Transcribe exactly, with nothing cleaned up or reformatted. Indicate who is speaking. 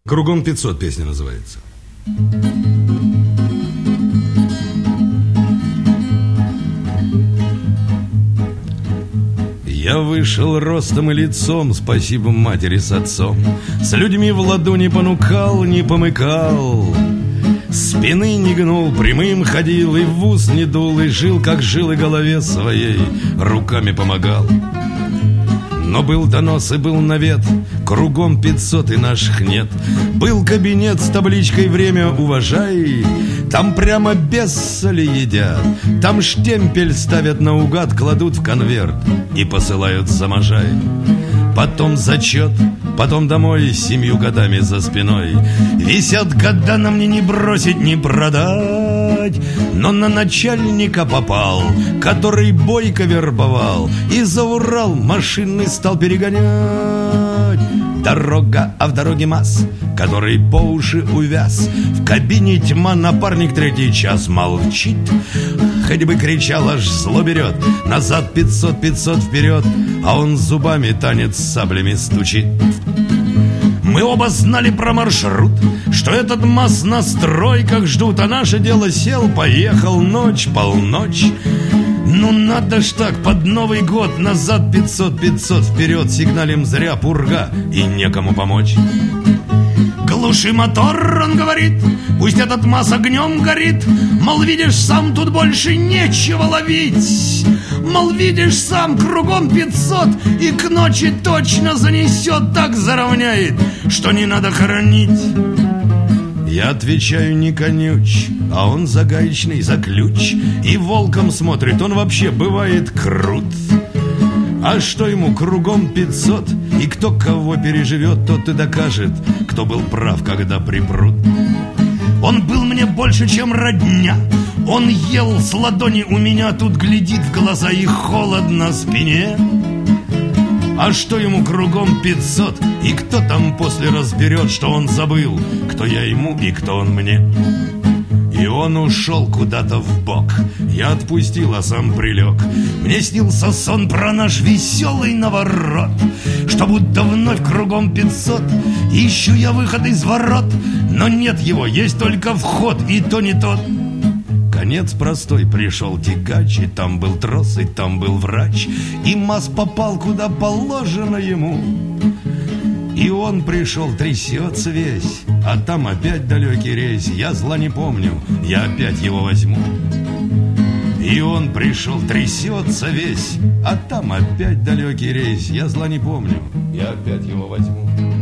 Speaker 1: Кругом пятьсот песня называется. Я вышел ростом и лицом, спасибо матери с отцом. С людьми в ладу не понукал, не помыкал. Спины не гнул, прямым ходил, и в ус не дул, и жил, как жил, и голове своей руками помогал. Но был донос и был навет, кругом пятьсот и наших нет. Был кабинет с табличкой «Время уважай», там прямо без соли едят, там штемпель ставят наугад, кладут в конверт и посылают за Можай. Потом зачет, потом домой с семью годами за спиной. Висят года, на мне не бросить, не продать. Но на начальника попал, который бойко вербовал, и за Урал машины стал перегонять. Дорога, а в дороге масс, который по уши увяз. В кабине тьма, напарник третий час молчит. Хоть бы кричал, аж зло берет. Назад пятьсот, пятьсот вперед, а он зубами танец с саблями стучит. Мы оба знали про маршрут, что этот масс на стройках ждут, а наше дело сел, поехал, ночь, полночь. Ну надо ж так, под Новый год назад пятьсот, пятьсот вперед, сигналим зря пурга и некому помочь. Глуши мотор, он говорит, пусть этот масс огнем горит. Мол, видишь, сам тут больше нечего ловить. Мол, видишь, сам кругом пятьсот, и к ночи точно занесет, так заровняет, что не надо хоронить. Я отвечаю, не конюч, а он за гаечный, за ключ. И волком смотрит, он вообще бывает крут. А что ему кругом пятьсот, и кто кого переживет, тот и докажет, кто был прав, когда припрут. Он был мне больше, чем родня. Он ел с ладони у меня, тут глядит в глаза и холодно спине. А что ему кругом пятьсот, и кто там после разберет, что он забыл, кто я ему и кто он мне. И он ушел куда-то в бок. Я отпустил, а сам прилег. Мне снился сон про наш веселый наворот, что будто вновь кругом пятьсот. Ищу я выход из ворот, но нет его, есть только вход, и то не тот. Конец простой, пришел тягач, и там был трос, и там был врач, и масс попал куда положено ему. И он пришел, трясется весь, а там опять далекий рейс. Я зла не помню, я опять его возьму. И он пришел, трясется весь, а там опять далекий рейс. Я зла не помню, я опять его возьму.